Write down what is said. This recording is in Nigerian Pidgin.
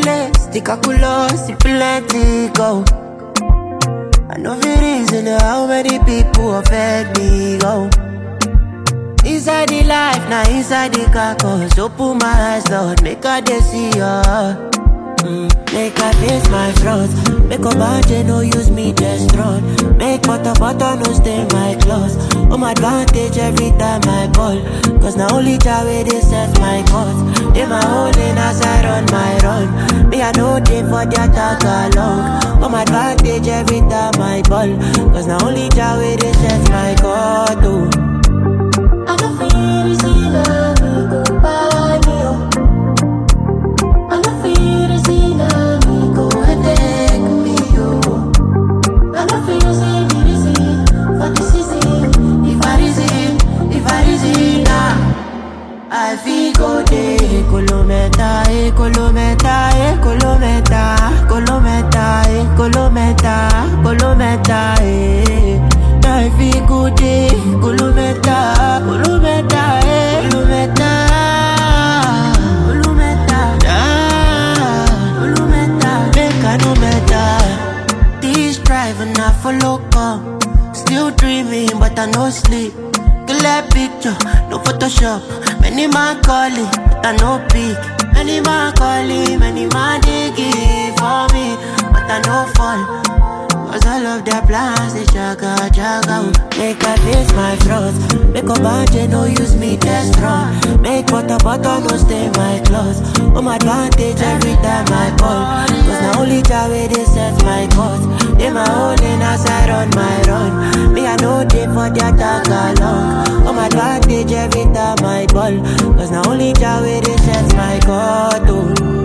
calculate, the calculus, the plenty go. I know very easily how many people affect me go. Inside the life, now inside the carcass. Open my eyes, Lord, make I dey see ya. Make I face my front. Make a budget, no use me just run. Make butter no stay my clothes. On my advantage every time I ball. Cause now only Jah way they set my course. They my whole lane as I run my run. Me I know they for the attack along. On my advantage every time I ball. Cause now only Jah way they set my course. Oh. I don't feel easy love me go by me oh. I don't feel easy love me go and take me oh. I don't feel easy for this season. If I reason now, I feel go day. Kolometa, kolometa, kolometa, kolometa, kolometa, kolometa, I feel go day. Kolometa, kolometa, kolometa, kolometa, kolometa, make I no matter. This driving I follow come. Still dreaming, but I no sleep. Clear picture, no Photoshop. Many man calling, but I no pick. Many man calling, many man digging for me, but I no fall. Cause all of their plans, they jaga. Make I face my front. Make a budget, no use me test run. Make butter no stay my clothes. On my advantage every time I ball. Cause now only Jah way they set my course. They my whole lane as I run my run. Me I know they for the attack along. On my advantage every time I ball. Cause now only Jah way they set my course. Oh.